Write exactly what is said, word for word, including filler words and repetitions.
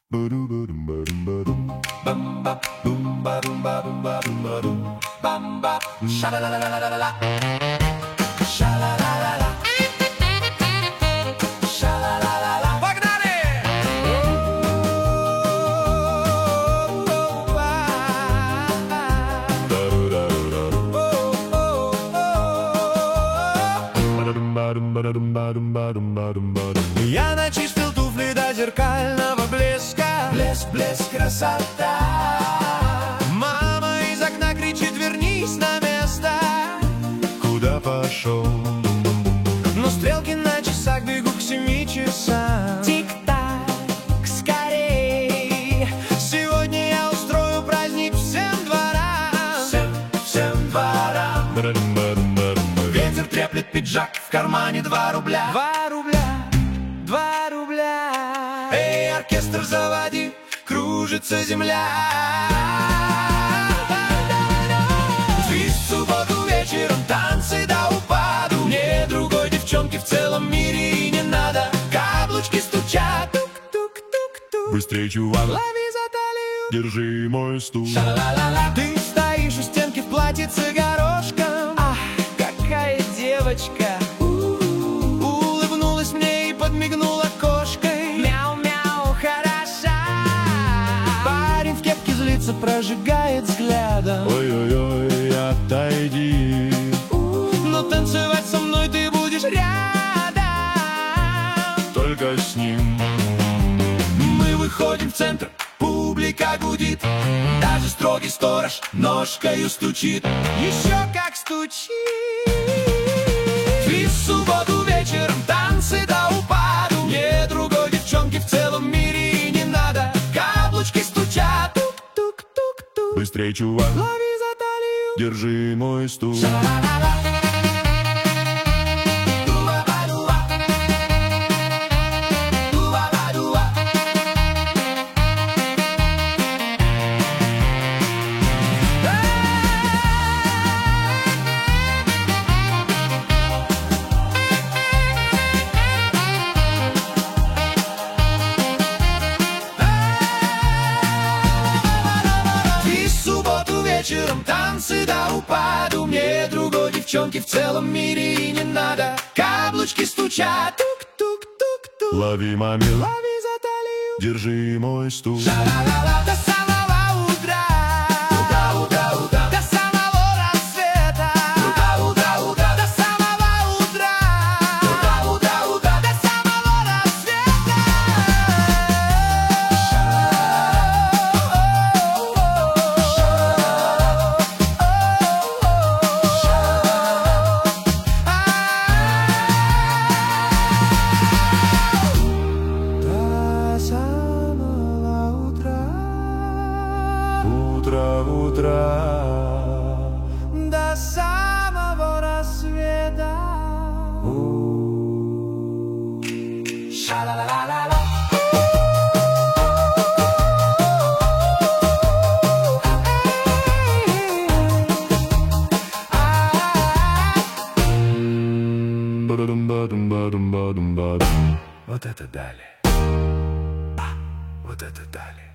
Sha-la-la-la-la-la-la. Sha-la-la-la-la-la. Sha-la-la-la-la. Погнали! Я начистил туфли до зеркального блеска. Блеск, блеск, красота. Мама из окна кричит: вернись на место. Куда пошел? Но стрелки на часах бегут к семи часам. Тик-так, скорей. Сегодня я устрою праздник всем дворам. Всем, всем дворам. Ветер треплет пиджак, в кармане два рубля. Два рубля, два рубля. Эй, оркестр, заводи, кружится земля. В субботу вечером танцы до упаду. Мне другой девчонки в целом мире и не надо. Каблучки стучат, тук-тук-тук-тук. Быстрей, чувак, лови за талию, держи мой стул. Ша-ла-ла-ла. Ты стоишь у стенки в платьице горошком. Ах, какая девочка. Улыбнулась мне и подмигнула кошкой. Мяу-мяу, хороша. Парень в кепке злится, прожигает взглядом. Ой-ой-ой, отойди. Но танцевать со мной ты будешь рядом. Только с ним. Мы выходим в центр, публика гудит. Даже строгий сторож ножкою стучит. Еще как стучит. И в субботу вечером танцы до упаду. Мне другой девчонки в целом мире и не надо. Каблучки стучат, тук-тук-тук-тук. Быстрей, чувак, лови за талию, держи мой стул. Ша-ла-ла-ла. Вечером танцы до упаду. Мне другой девчонки в целом мире и не надо. Каблучки стучат, тук-тук-тук-тук. Лови, маме, лови за талию, держи мой стул. Ша-ла-ла-ла. До самого утра. Утра-утра-утра. До самого рассвета. Утра-утра-утра. До самого утра. Утра-утра-утра. До самого рассвета. Утро-утро. До самого рассвета. Ша-ла-ла-ла-ла-ла. Вот это дали. Вот это дали.